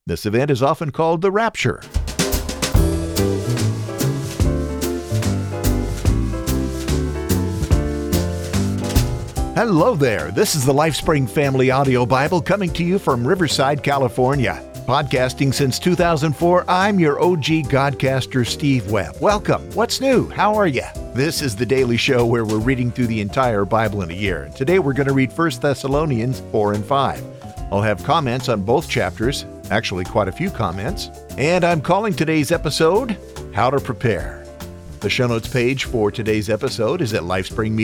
This event is often called the rapture. Hello there. This is the LifeSpring Family Audio Bible coming to you from Riverside, California. Podcasting since 2004, I'm your OG Godcaster, Steve Webb. Welcome. What's new? How are you? This is the daily show where we're reading through the entire Bible in a year. Today we're going to read 1 Thessalonians 4 and 5. I'll have comments on both chapters, actually quite a few comments, and I'm calling today's episode, How to Prepare. The show notes page for today's episode is at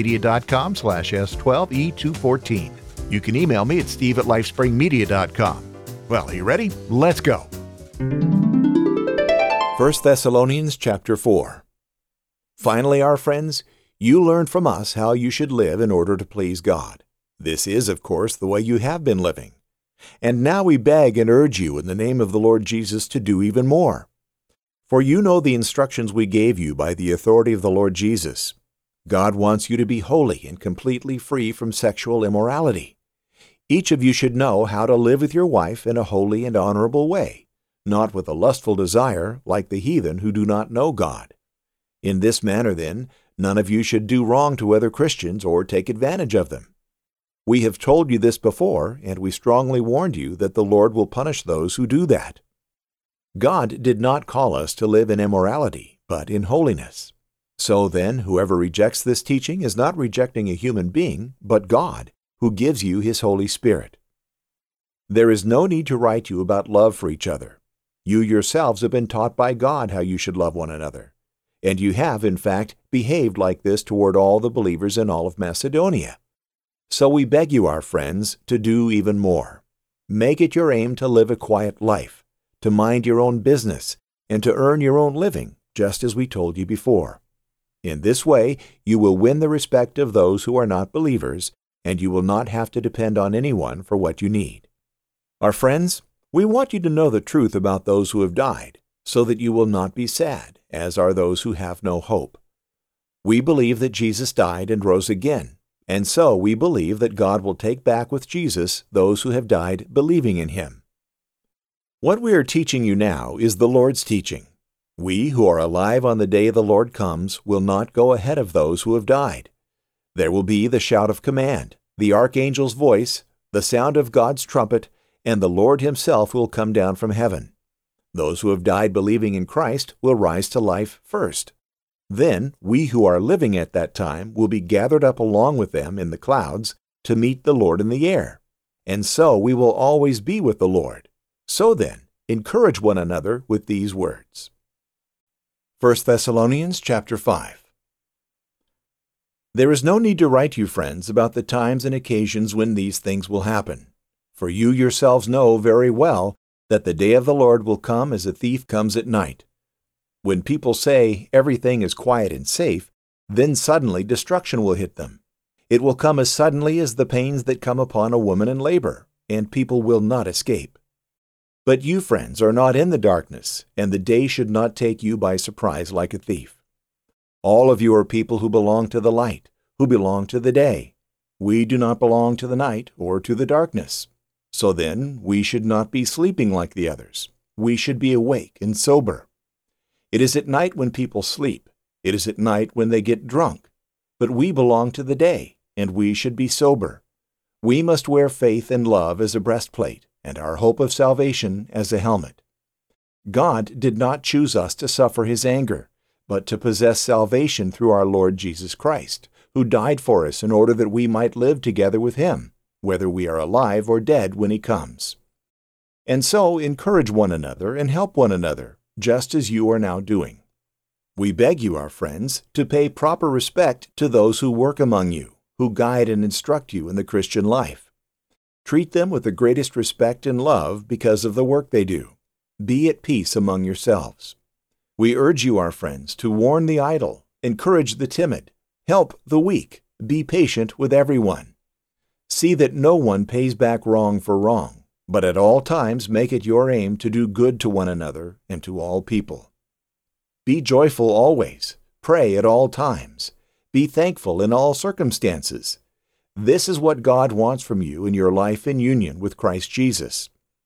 lifespringmedia.com/S12E214. You can email me at steve@lifespringmedia.com. Well, are you ready? Let's go. 1 Thessalonians chapter 4. Finally, our friends, you learned from us how you should live in order to please God. This is, of course, the way you have been living. And now we beg and urge you in the name of the Lord Jesus to do even more. For you know the instructions we gave you by the authority of the Lord Jesus. God wants you to be holy and completely free from sexual immorality. Each of you should know how to live with your wife in a holy and honorable way, not with a lustful desire like the heathen who do not know God. In this manner, then, none of you should do wrong to other Christians or take advantage of them. We have told you this before, and we strongly warned you that the Lord will punish those who do that. God did not call us to live in immorality, but in holiness. So then, whoever rejects this teaching is not rejecting a human being, but God, who gives you His Holy Spirit. There is no need to write you about love for each other. You yourselves have been taught by God how you should love one another. And you have, in fact, behaved like this toward all the believers in all of Macedonia. So we beg you, our friends, to do even more. Make it your aim to live a quiet life, to mind your own business, and to earn your own living, just as we told you before. In this way, you will win the respect of those who are not believers, and you will not have to depend on anyone for what you need. Our friends, we want you to know the truth about those who have died, so that you will not be sad, as are those who have no hope. We believe that Jesus died and rose again, and so we believe that God will take back with Jesus those who have died believing in Him. What we are teaching you now is the Lord's teaching. We who are alive on the day the Lord comes will not go ahead of those who have died. There will be the shout of command, the archangel's voice, the sound of God's trumpet, and the Lord Himself will come down from heaven. Those who have died believing in Christ will rise to life first. Then we who are living at that time will be gathered up along with them in the clouds to meet the Lord in the air. And so we will always be with the Lord. So then, encourage one another with these words. 1 Thessalonians chapter 5. There is no need to write you, friends, about the times and occasions when these things will happen. For you yourselves know very well that the day of the Lord will come as a thief comes at night. When people say everything is quiet and safe, then suddenly destruction will hit them. It will come as suddenly as the pains that come upon a woman in labor, and people will not escape. But you, friends, are not in the darkness, and the day should not take you by surprise like a thief. All of you are people who belong to the light, who belong to the day. We do not belong to the night or to the darkness. So then, we should not be sleeping like the others. We should be awake and sober. It is at night when people sleep. It is at night when they get drunk. But we belong to the day, and we should be sober. We must wear faith and love as a breastplate, and our hope of salvation as a helmet. God did not choose us to suffer His anger, but to possess salvation through our Lord Jesus Christ, who died for us in order that we might live together with Him, whether we are alive or dead when He comes. And so encourage one another and help one another, just as you are now doing. We beg you, our friends, to pay proper respect to those who work among you, who guide and instruct you in the Christian life. Treat them with the greatest respect and love because of the work they do. Be at peace among yourselves. We urge you, our friends, to warn the idle, encourage the timid, help the weak, be patient with everyone. See that no one pays back wrong for wrong, but at all times make it your aim to do good to one another and to all people. Be joyful always, pray at all times, be thankful in all circumstances. This is what God wants from you in your life in union with Christ Jesus.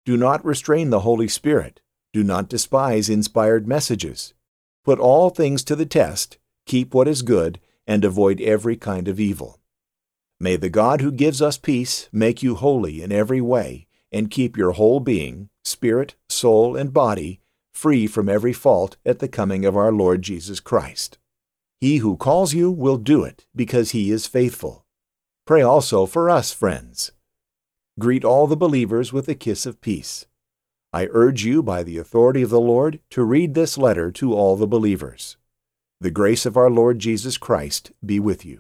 Do not restrain the Holy Spirit. Do not despise inspired messages. Put all things to the test, keep what is good, and avoid every kind of evil. May the God who gives us peace make you holy in every way, and keep your whole being, spirit, soul, and body, free from every fault at the coming of our Lord Jesus Christ. He who calls you will do it, because he is faithful. Pray also for us, friends. Greet all the believers with a kiss of peace. I urge you by the authority of the Lord to read this letter to all the believers. The grace of our Lord Jesus Christ be with you.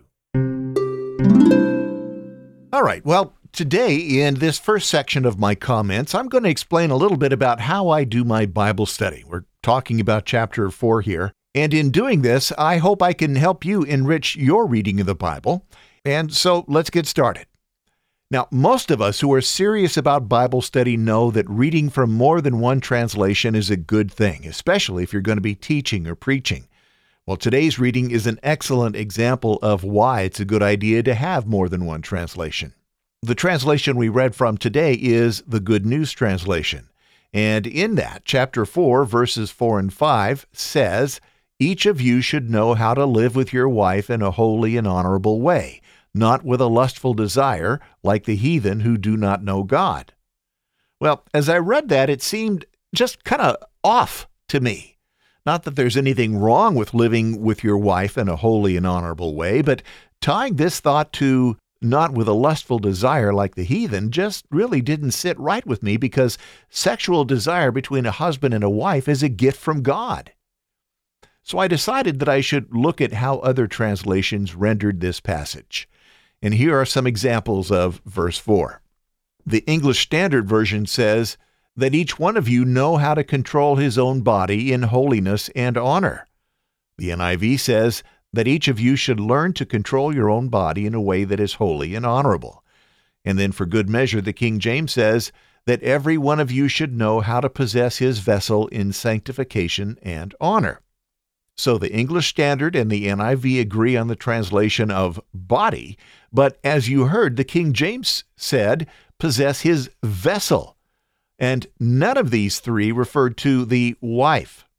All right, well, today in this first section of my comments, I'm going to explain a little bit about how I do my Bible study. We're talking about chapter 4 here, and in doing this, I hope I can help you enrich your reading of the Bible. And so let's get started. Now, most of us who are serious about Bible study know that reading from more than one translation is a good thing, especially if you're going to be teaching or preaching. Well, today's reading is an excellent example of why it's a good idea to have more than one translation. The translation we read from today is the Good News Translation. And in that, chapter 4, verses 4 and 5 says, "Each of you should know how to live with your wife in a holy and honorable way, not with a lustful desire, like the heathen who do not know God." Well, as I read that, it seemed just kind of off to me. Not that there's anything wrong with living with your wife in a holy and honorable way, but tying this thought to not with a lustful desire like the heathen just really didn't sit right with me, because sexual desire between a husband and a wife is a gift from God. So I decided that I should look at how other translations rendered this passage. And here are some examples of verse 4. The English Standard Version says that each one of you know how to control his own body in holiness and honor. The NIV says that each of you should learn to control your own body in a way that is holy and honorable. And then for good measure, the King James says that every one of you should know how to possess his vessel in sanctification and honor. So the English Standard and the NIV agree on the translation of body, but as you heard, the King James said, possess his vessel. And none of these three referred to the wife.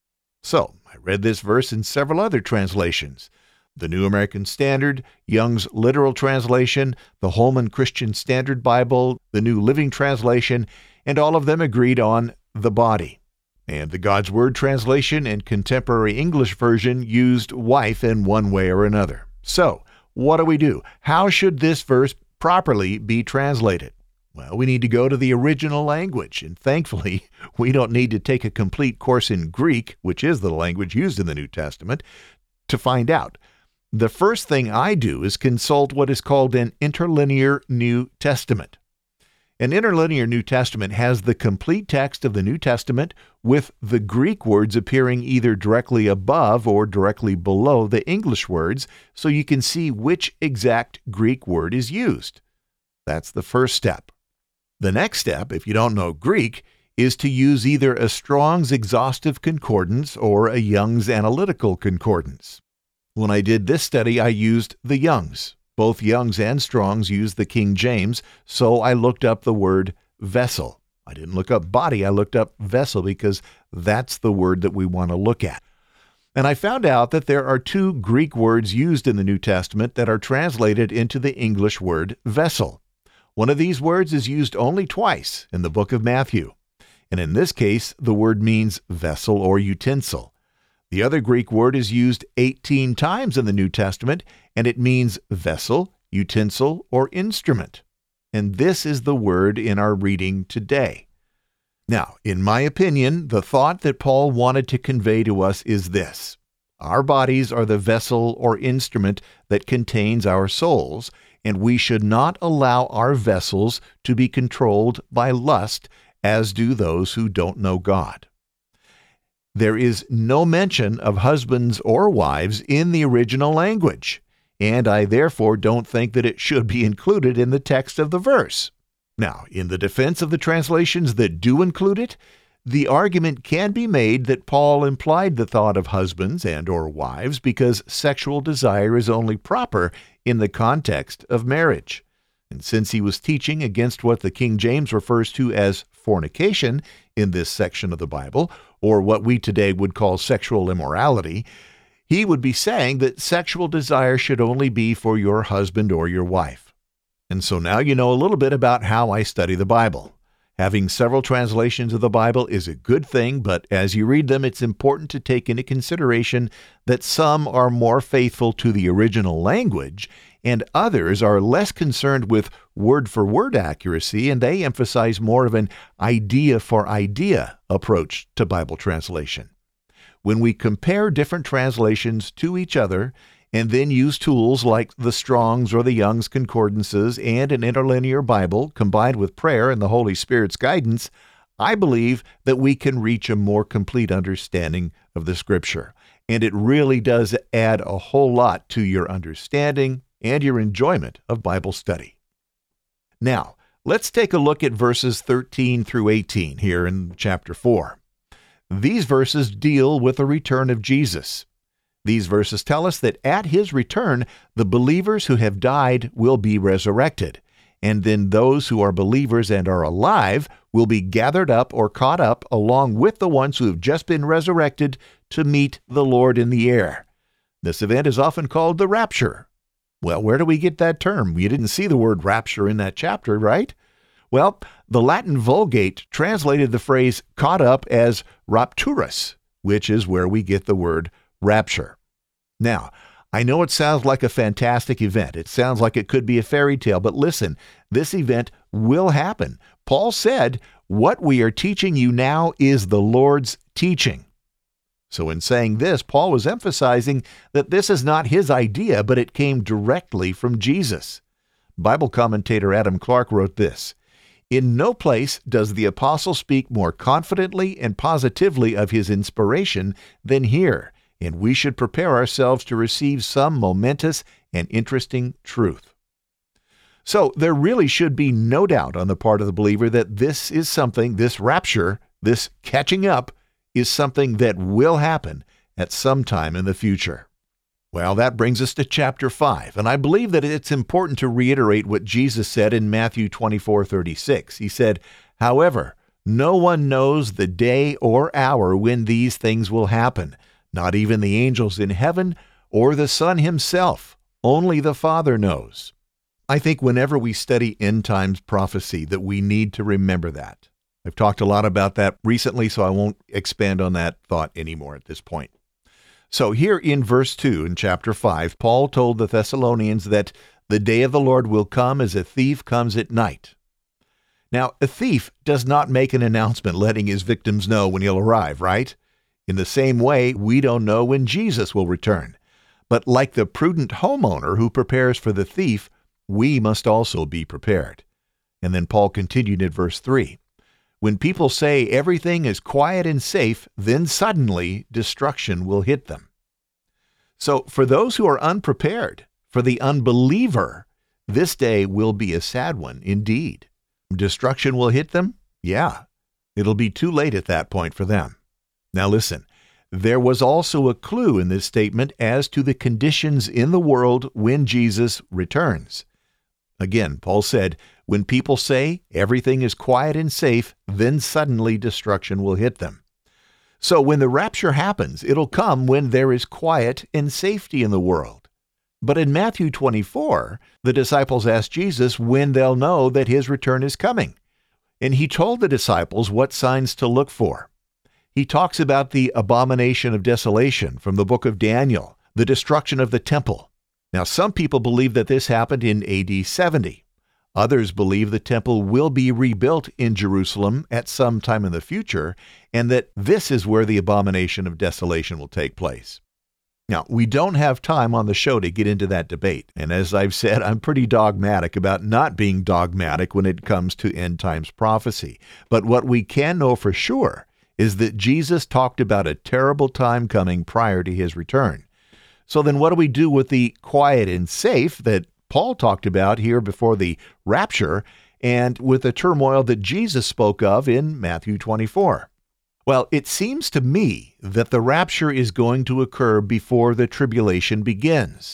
So I read this verse in several other translations. The New American Standard, Young's Literal Translation, the Holman Christian Standard Bible, the New Living Translation, and all of them agreed on the body. And the God's Word translation and Contemporary English Version used wife in one way or another. So, what do? How should this verse properly be translated? Well, we need to go to the original language, and thankfully, we don't need to take a complete course in Greek, which is the language used in the New Testament, to find out. The first thing I do is consult what is called an interlinear New Testament. An interlinear New Testament has the complete text of the New Testament with the Greek words appearing either directly above or directly below the English words, so you can see which exact Greek word is used. That's the first step. The next step, if you don't know Greek, is to use either a Strong's Exhaustive Concordance or a Young's Analytical Concordance. When I did this study, I used the Young's. Both Young's and Strong's use the King James, so I looked up the word vessel. I didn't look up body, I looked up vessel because that's the word that we want to look at. And I found out that there are two Greek words used in the New Testament that are translated into the English word vessel. One of these words is used only twice in the book of Matthew. And in this case, the word means vessel or utensil. The other Greek word is used 18 times in the New Testament, and it means vessel, utensil, or instrument. And this is the word in our reading today. Now, in my opinion, the thought that Paul wanted to convey to us is this. Our bodies are the vessel or instrument that contains our souls, and we should not allow our vessels to be controlled by lust, as do those who don't know God. There is no mention of husbands or wives in the original language, and I therefore don't think that it should be included in the text of the verse. Now, in the defense of the translations that do include it, the argument can be made that Paul implied the thought of husbands and or wives because sexual desire is only proper in the context of marriage. And since he was teaching against what the King James refers to as fornication in this section of the Bible, or what we today would call sexual immorality, he would be saying that sexual desire should only be for your husband or your wife. And so now you know a little bit about how I study the Bible. Having several translations of the Bible is a good thing, but as you read them, it's important to take into consideration that some are more faithful to the original language, and others are less concerned with word-for-word accuracy, and they emphasize more of an idea-for-idea approach to Bible translation. When we compare different translations to each other, and then use tools like the Strong's or the Young's Concordances and an interlinear Bible combined with prayer and the Holy Spirit's guidance, I believe that we can reach a more complete understanding of the Scripture. And it really does add a whole lot to your understanding and your enjoyment of Bible study. Now, let's take a look at verses 13 through 18 here in chapter 4. These verses deal with the return of Jesus. These verses tell us that at his return, the believers who have died will be resurrected, and then those who are believers and are alive will be gathered up or caught up along with the ones who have just been resurrected to meet the Lord in the air. This event is often called the rapture. Well, where do we get that term? You didn't see the word rapture in that chapter, right? Well, the Latin Vulgate translated the phrase caught up as rapturus, which is where we get the word rapture. Now, I know it sounds like a fantastic event. It sounds like it could be a fairy tale, but listen, this event will happen. Paul said, "What we are teaching you now is the Lord's teaching." So in saying this, Paul was emphasizing that this is not his idea, but it came directly from Jesus. Bible commentator Adam Clark wrote this, "In no place does the apostle speak more confidently and positively of his inspiration than here, and we should prepare ourselves to receive some momentous and interesting truth." So there really should be no doubt on the part of the believer that this is something, this rapture, this catching up, is something that will happen at some time in the future. Well, that brings us to chapter 5, and I believe that it's important to reiterate what Jesus said in Matthew 24:36. He said, "However, no one knows the day or hour when these things will happen, not even the angels in heaven or the Son himself. Only the Father knows." I think whenever we study end times prophecy that we need to remember that. I've talked a lot about that recently, so I won't expand on that thought anymore at this point. So here in verse 2 in chapter 5, Paul told the Thessalonians that the day of the Lord will come as a thief comes at night. Now, a thief does not make an announcement letting his victims know when he'll arrive, right? In the same way, we don't know when Jesus will return. But like the prudent homeowner who prepares for the thief, we must also be prepared. And then Paul continued in verse 3. When people say everything is quiet and safe, then suddenly destruction will hit them. So for those who are unprepared, for the unbeliever, this day will be a sad one indeed. Destruction will hit them? Yeah. It'll be too late at that point for them. Now listen, there was also a clue in this statement as to the conditions in the world when Jesus returns. Again, Paul said, when people say everything is quiet and safe, then suddenly destruction will hit them. So when the rapture happens, it'll come when there is quiet and safety in the world. But in Matthew 24, the disciples asked Jesus when they'll know that his return is coming. And he told the disciples what signs to look for. He talks about the abomination of desolation from the book of Daniel, the destruction of the temple. Now, some people believe that this happened in AD 70. Others believe the temple will be rebuilt in Jerusalem at some time in the future, and that this is where the abomination of desolation will take place. Now, we don't have time on the show to get into that debate, and as I've said, I'm pretty dogmatic about not being dogmatic when it comes to end times prophecy. But what we can know for sure is that Jesus talked about a terrible time coming prior to his return. So then what do we do with the quiet and safe that Paul talked about here before the rapture and with the turmoil that Jesus spoke of in Matthew 24? Well, it seems to me that the rapture is going to occur before the tribulation begins.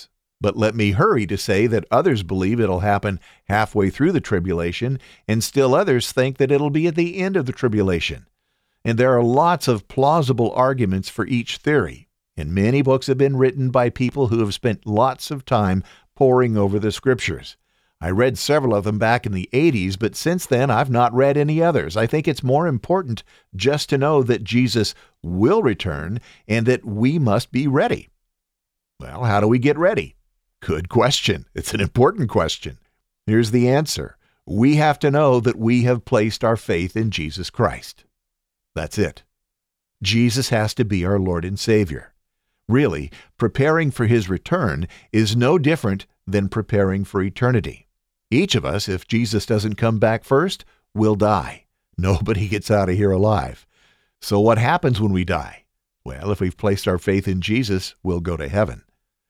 But let me hurry to say that others believe it'll happen halfway through the tribulation, and still others think that it'll be at the end of the tribulation. And there are lots of plausible arguments for each theory, and many books have been written by people who have spent lots of time poring over the Scriptures. I read several of them back in the 80s, but since then I've not read any others. I think it's more important just to know that Jesus will return and that we must be ready. Well, how do we get ready? Good question. It's an important question. Here's the answer. We have to know that we have placed our faith in Jesus Christ. That's it. Jesus has to be our Lord and Savior. Really, preparing for His return is no different than preparing for eternity. Each of us, if Jesus doesn't come back first, will die. Nobody gets out of here alive. So what happens when we die? Well, if we've placed our faith in Jesus, we'll go to heaven.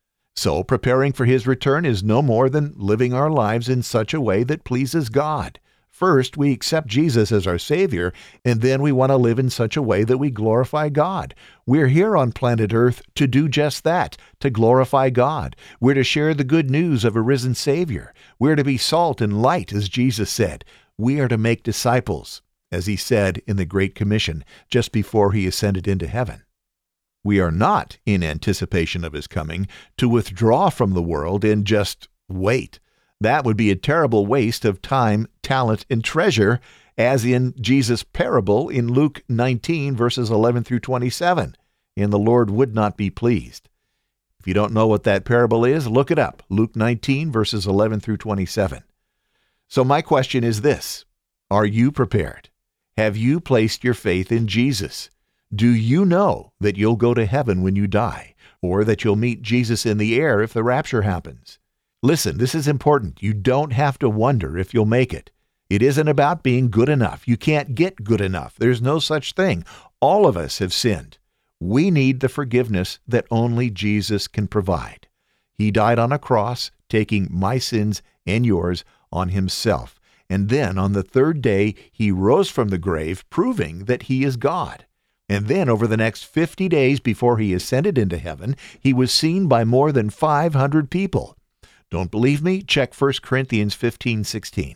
So preparing for His return is no more than living our lives in such a way that pleases God. First, we accept Jesus as our Savior, and then we want to live in such a way that we glorify God. We're here on planet Earth to do just that, to glorify God. We're to share the good news of a risen Savior. We're to be salt and light, as Jesus said. We are to make disciples, as He said in the Great Commission, just before He ascended into heaven. We are not, in anticipation of His coming, to withdraw from the world and just wait. That would be a terrible waste of time, talent, and treasure, as in Jesus' parable in Luke 19, verses 11 through 27, and the Lord would not be pleased. If you don't know what that parable is, look it up, Luke 19, verses 11 through 27. So my question is this: are you prepared? Have you placed your faith in Jesus? Do you know that you'll go to heaven when you die, or that you'll meet Jesus in the air if the rapture happens? Listen, this is important. You don't have to wonder if you'll make it. It isn't about being good enough. You can't get good enough. There's no such thing. All of us have sinned. We need the forgiveness that only Jesus can provide. He died on a cross, taking my sins and yours on Himself. And then on the third day, He rose from the grave, proving that He is God. And then over the next 50 days before He ascended into heaven, He was seen by more than 500 people. Don't believe me? Check 1 Corinthians 15:16.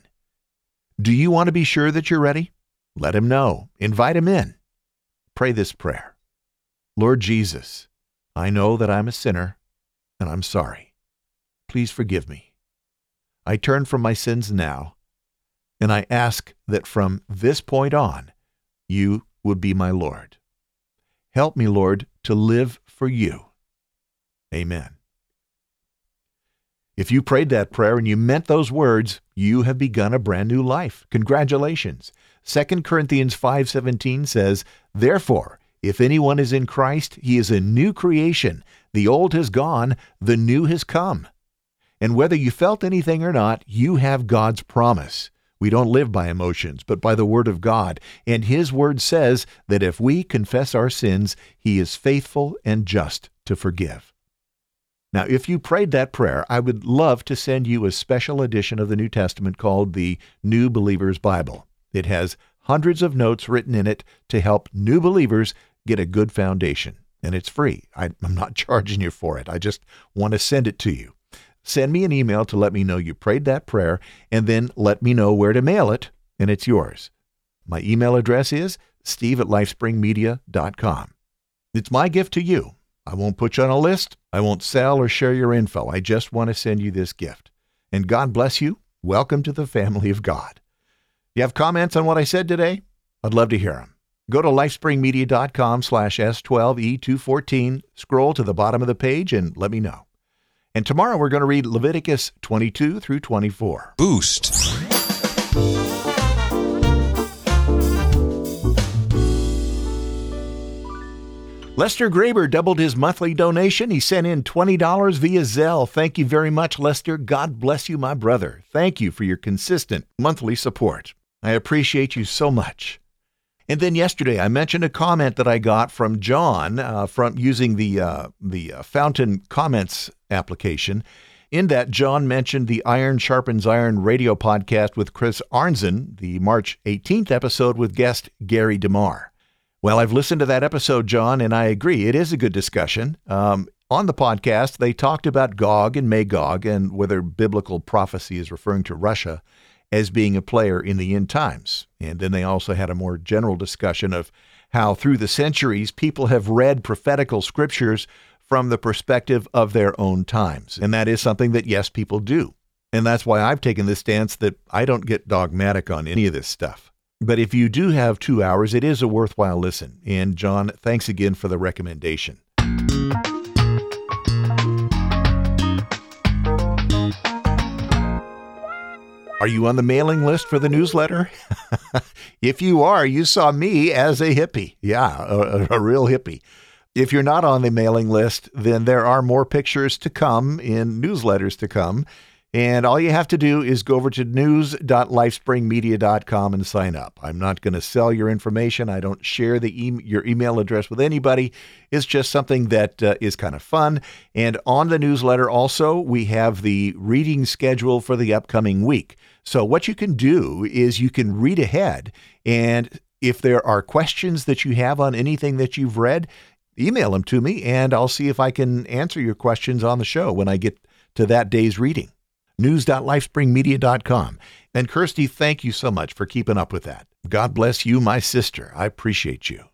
Do you want to be sure that you're ready? Let Him know. Invite Him in. Pray this prayer. Lord Jesus, I know that I'm a sinner, and I'm sorry. Please forgive me. I turn from my sins now, and I ask that from this point on, You would be my Lord. Help me, Lord, to live for You. Amen. If you prayed that prayer and you meant those words, you have begun a brand new life. Congratulations. 2 Corinthians 5:17 says, Therefore, if anyone is in Christ, he is a new creation. The old has gone, the new has come. And whether you felt anything or not, you have God's promise. We don't live by emotions, but by the Word of God. And His Word says that if we confess our sins, He is faithful and just to forgive. Now, if you prayed that prayer, I would love to send you a special edition of the New Testament called the New Believer's Bible. It has hundreds of notes written in it to help new believers get a good foundation. And it's free. I'm not charging you for it. I just want to send it to you. Send me an email to let me know you prayed that prayer, and then let me know where to mail it, and it's yours. My email address is steve@lifespringmedia.com. It's my gift to you. I won't put you on a list. I won't sell or share your info. I just want to send you this gift. And God bless you. Welcome to the family of God. You have comments on what I said today? I'd love to hear them. Go to lifespringmedia.com/S12E214, scroll to the bottom of the page, and let me know. And tomorrow we're going to read Leviticus 22 through 24. Boost. Lester Graber doubled his monthly donation. He sent in $20 via Zelle. Thank you very much, Lester. God bless you, my brother. Thank you for your consistent monthly support. I appreciate you so much. And then yesterday, I mentioned a comment that I got from John from using the Fountain Comments application. In that, John mentioned the Iron Sharpens Iron radio podcast with Chris Arnzen, the March 18th episode with guest Gary DeMar. Well, I've listened to that episode, John, and I agree. It is a good discussion. On the podcast, they talked about Gog and Magog and whether biblical prophecy is referring to Russia as being a player in the end times. And then they also had a more general discussion of how through the centuries, people have read prophetical scriptures from the perspective of their own times. And that is something that, yes, people do. And that's why I've taken this stance that I don't get dogmatic on any of this stuff. But if you do have 2 hours, it is a worthwhile listen. And John, thanks again for the recommendation. Are you on the mailing list for the newsletter? If you are, you saw me as a hippie. Yeah, a real hippie. If you're not on the mailing list, then there are more pictures to come in newsletters to come. And all you have to do is go over to news.lifespringmedia.com and sign up. I'm not going to sell your information. I don't share your email address with anybody. It's just something that is kind of fun. And on the newsletter also, we have the reading schedule for the upcoming week. So what you can do is you can read ahead. And if there are questions that you have on anything that you've read, email them to me, and I'll see if I can answer your questions on the show when I get to that day's reading. News.lifespringmedia.com. And Kirsty, thank you so much for keeping up with that. God bless you, my sister. I appreciate you.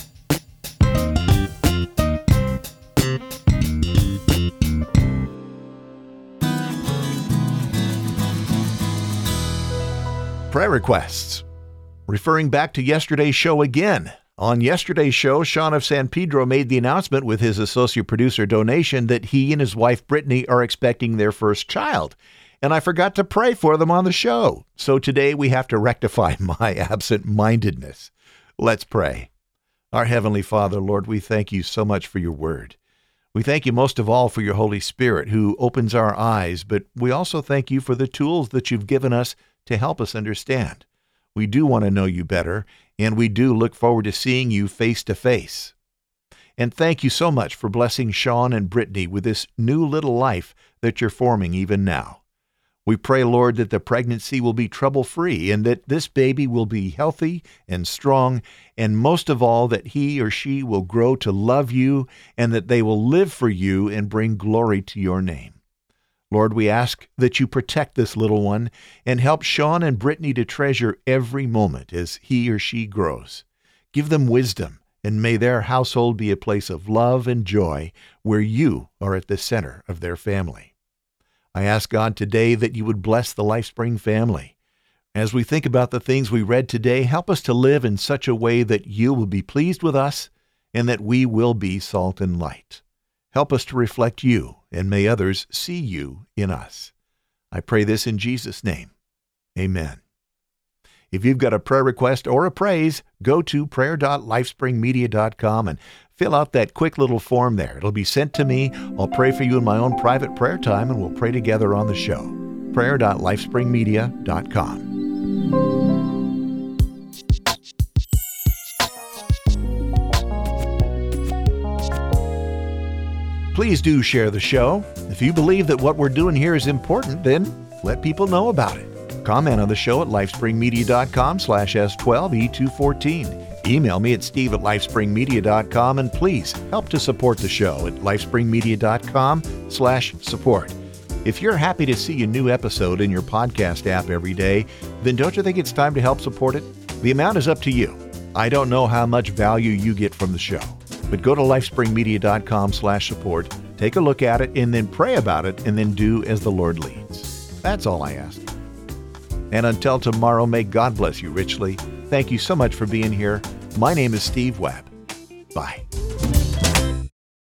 Prayer requests. Referring back to yesterday's show again. On yesterday's show, Sean of San Pedro made the announcement with his associate producer donation that he and his wife Brittany are expecting their first child. And I forgot to pray for them on the show. So today we have to rectify my absent-mindedness. Let's pray. Our Heavenly Father, Lord, we thank you so much for your word. We thank you most of all for your Holy Spirit who opens our eyes, but we also thank you for the tools that you've given us to help us understand. We do want to know you better, and we do look forward to seeing you face to face. And thank you so much for blessing Sean and Brittany with this new little life that you're forming even now. We pray, Lord, that the pregnancy will be trouble-free and that this baby will be healthy and strong, and most of all, that he or she will grow to love you and that they will live for you and bring glory to your name. Lord, we ask that you protect this little one and help Sean and Brittany to treasure every moment as he or she grows. Give them wisdom, and may their household be a place of love and joy where you are at the center of their family. I ask God today that you would bless the LifeSpring family. As we think about the things we read today, help us to live in such a way that you will be pleased with us and that we will be salt and light. Help us to reflect you, and may others see you in us. I pray this in Jesus' name. Amen. If you've got a prayer request or a praise, go to prayer.lifespringmedia.com and fill out that quick little form there. It'll be sent to me. I'll pray for you in my own private prayer time, and we'll pray together on the show. prayer.lifespringmedia.com. Please do share the show. If you believe that what we're doing here is important, then let people know about it. Comment on the show at lifespringmedia.com/S12E214. Email me at steve@lifespringmedia.com, and please help to support the show at lifespringmedia.com/support. If you're happy to see a new episode in your podcast app every day, then don't you think it's time to help support it? The amount is up to you. I don't know how much value you get from the show. But go to lifespringmedia.com/support, take a look at it, and then pray about it, and then do as the Lord leads. That's all I ask. And until tomorrow, may God bless you richly. Thank you so much for being here. My name is Steve Webb. Bye.